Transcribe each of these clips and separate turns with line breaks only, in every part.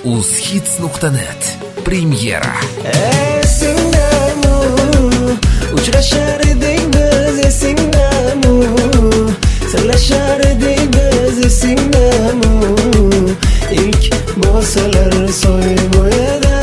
uzhits.net premyera.
Esingdami uchrashar edik biz, esingdami sirlashar edik biz, esingdami ilk bo'lsalar soy bo'yida.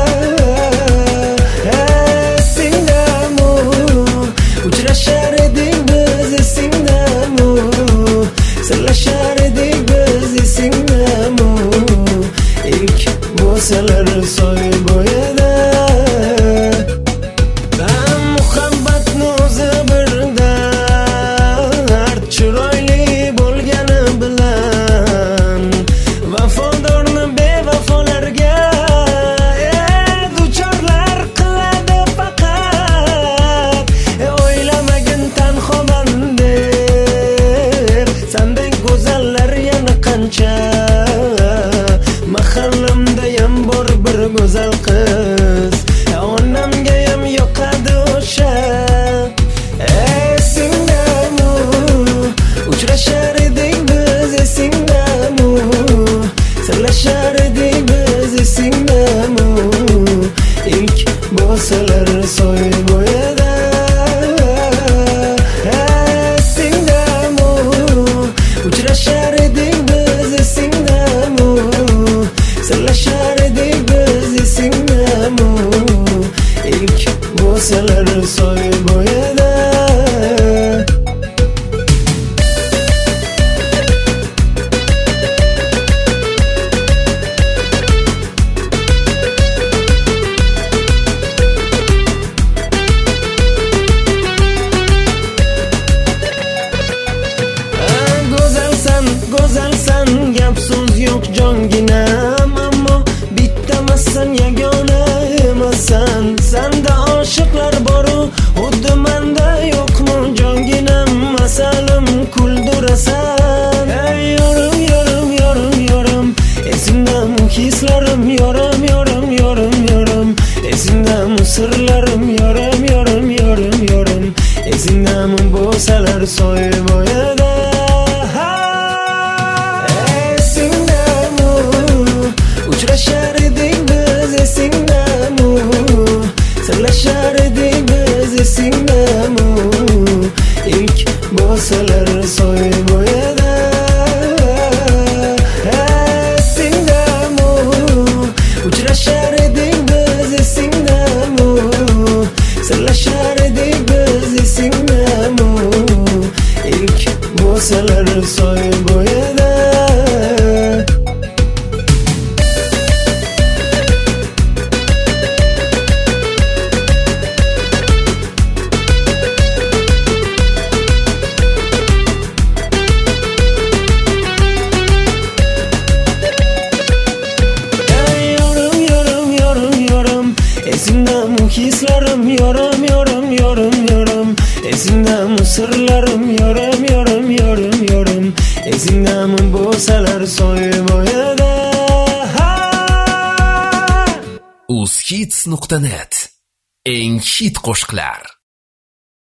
Esingdami uchrashar edik biz, esingdami sirlashar edik biz, esingdami ilk bo'lsalar soy bo'yida. Muhabbatni o'zi birdan chiroyli bo'lgani bilan vafodorni bevafolarga duchorlar qiladi faqat. O'ylamagin tanhoman deb, sandek go'zallar yana qancha. Mahallamdayam bor bir go'zal qiz, onamgayam yoqadi o'sha. Esingdami uchrashar edik biz, esingdami sirlashar edik biz, esingdami ilk bo'lsalar soy bo'yida. Esingdami uchrashar edik biz, esingdami sirlashar edik biz, esingdami ilk bo'lsalar soy bo'yida. Go'zalsan, gap so'z yo'q jonginam, ammo bittamasan, yagona emasan. Sanda oshiqlar boru, xuddi menda yo'qmi jonginam? Masalim kuldurasan. Yorim, yorim, yorim, yorim, esingdami hislarim? Yorim, yorim, yorim, yorim, esingdami sirlarim? Yorim, yorim, yorim, yorim, esingdami bo'lsalar soy bo'yida. Uchrashar edik biz, esingdami sirlashar edik biz, esingdami ilk bo'lsalar soy bo'yida. Esingdami uchrashar edik biz, esingdami sirlashar edik biz, esingdami ilk bo'lsalar soy bo'yida. Esingdami hislarim? Yorim, yorim, yorim, yorim, esingdami sirlarim? Yorim, yorim, yorim, yorim, esingdami bo'lsalar soy bo'yida.
uzhits.net eng hit qo'shiqlar.